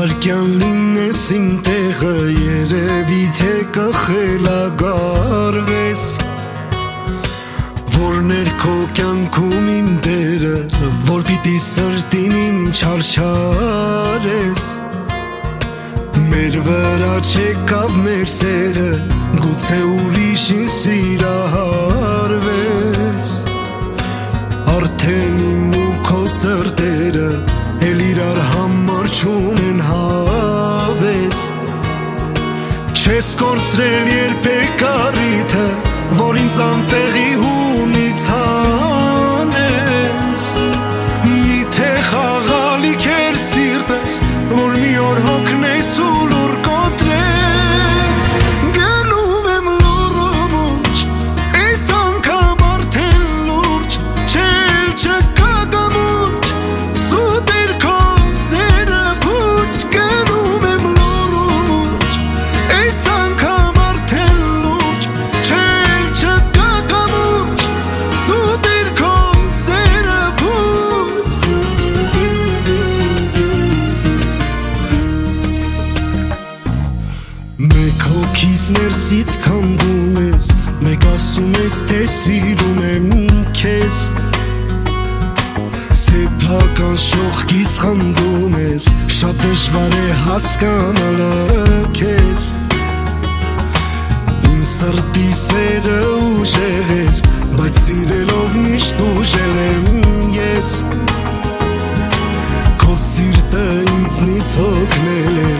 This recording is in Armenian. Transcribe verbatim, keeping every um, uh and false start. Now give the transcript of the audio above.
վարկյան լինես իմ տեղը, երևի թե կխելագարվես, որ ներքո կյանքում իմ դերը, որ պիտի սրտին իմ չարչարես, մեր վրա չեկավ մեր սերը, գուցե ուրիշին սիրահարվես, արդեն իմ ու քո սրտերը էլ իրար համար չունեն հավես, չես կորցրել երբեք առիթը, որ ինձ անտեղի հունից հանես, միթե խաղալիք էր սիրտս, որ մի օր հոգնես ու լուր կոտրես, գնում եմ լուրումուչ, այս անգամ արդեն լուրջ, չել չկա գամուչ, սուտ էր քո սերը փուչ, գնում եմ լուրումուչ, այս անգամ արդեն լուրջ, չել չկա գամուչ, սուտ էր քո սերը փուչ։ Մեկ հոգիս ներսից քանդում ես, մեկ ասում ես, թե սիրում եմ քեզ, սեփական շողքիս խնդում ես, շատ դժվար է հասկանալը քեզ, իմ սրտի սերը ուժեղ էր, բայց սիրելով միշտ ուժել եմ ես, քո սիրտը ինձնից հոգնել է,